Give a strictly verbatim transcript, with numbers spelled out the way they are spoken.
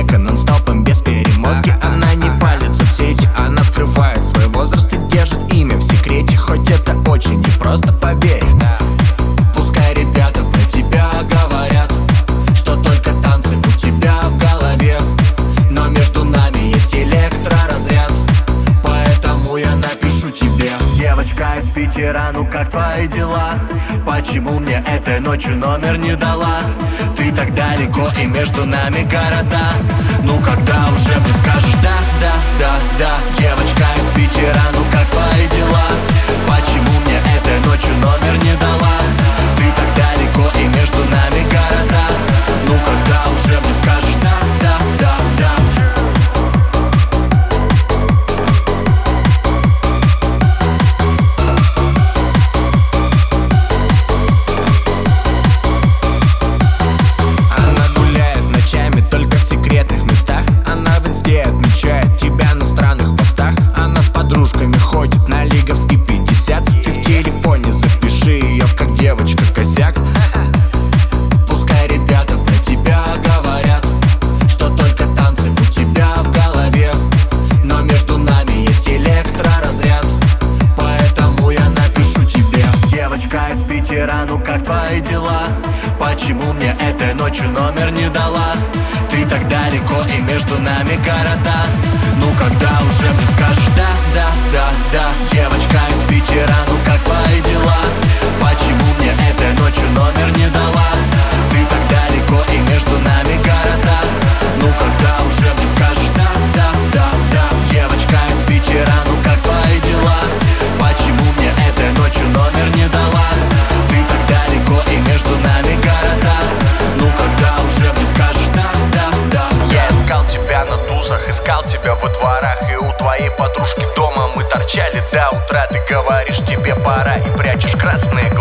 века нон-стопом без перемотки. Она не палится в сети, она скрывает свой возраст и держит имя в секрете. Хоть это очень непросто, поверь. Пускай ребята про тебя говорят, что только танцы у тебя в голове, но между нами есть электроразряд, поэтому я напишу тебе. Девочка из Питера, ну как твои дела? Почему мне этой ночью номер не дала? Ты так далеко и между нами города. Ну когда уже мне скажешь да, да, да, да. Девочка из Питера, ну как твои дела? Почему мне этой ночью номер не дала? Ты так далеко и между нами города. Ну когда уже мне скажешь да, да, да, да. Отмечает тебя на странных постах. Она с подружками ходит на лиговский пятьдесят. Ты в телефоне запиши ее как девочка косяк. Пускай ребята про тебя говорят, что только танцы у тебя в голове, но между нами есть электроразряд, поэтому я напишу тебе. Девочка из Питера, ну как твои дела? Почему мне этой ночью номер не дала? Ты так далеко и между нами города. Ну когда уже мне скажешь да, да, да, да. Девочка из Питера, ну как твои дела? Почему мне этой ночью номер не дала? Ты так далеко и между нами города. Ну когда уже мне скажешь да, да, да, да. Девочка из Питера, ну как твои дела? Почему мне этой ночью номер не дала? Ты так далеко и между нами города. Ну когда уже мне скажешь да, да, да. Я искал тебя на тусах, искал тебя во дворах, и у твоей подружки дома мы торчали до утра. Ты говоришь, тебе пора, и прячешь красные